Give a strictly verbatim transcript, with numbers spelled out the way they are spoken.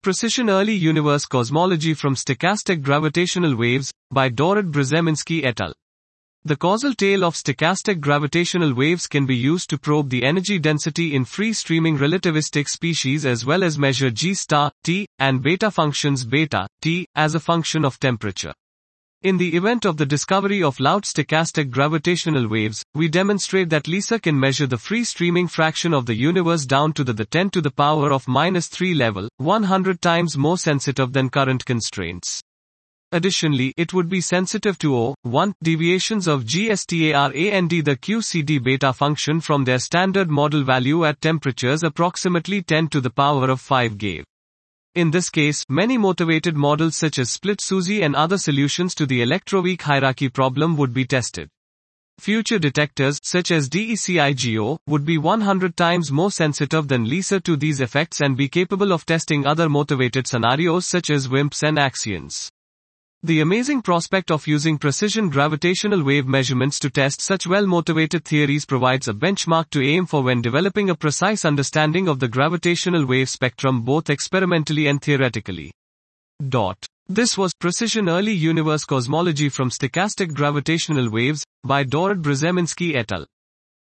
Precision Early Universe Cosmology from Stochastic Gravitational Waves, by Dorad Brzezinski et al. The causal tail of stochastic gravitational waves can be used to probe the energy density in free-streaming relativistic species as well as measure g star, t, and beta functions beta, t, as a function of temperature. In the event of the discovery of loud stochastic gravitational waves, we demonstrate that LISA can measure the free-streaming fraction of the universe down to the, the ten to the power of minus three level, one hundred times more sensitive than current constraints. Additionally, it would be sensitive to zero point one deviations of G star and the Q C D beta function from their standard model value at temperatures approximately ten to the power of five GeV. In this case, many motivated models such as split-SUSY and other solutions to the electroweak hierarchy problem would be tested. Future detectors, such as DECIGO, would be one hundred times more sensitive than LISA to these effects and be capable of testing other motivated scenarios such as WIMPs and axions. The amazing prospect of using precision gravitational wave measurements to test such well-motivated theories provides a benchmark to aim for when developing a precise understanding of the gravitational wave spectrum both experimentally and theoretically. Dot. This was Precision Early Universe Cosmology from Stochastic Gravitational Waves, by Dorad Brzezinski et al.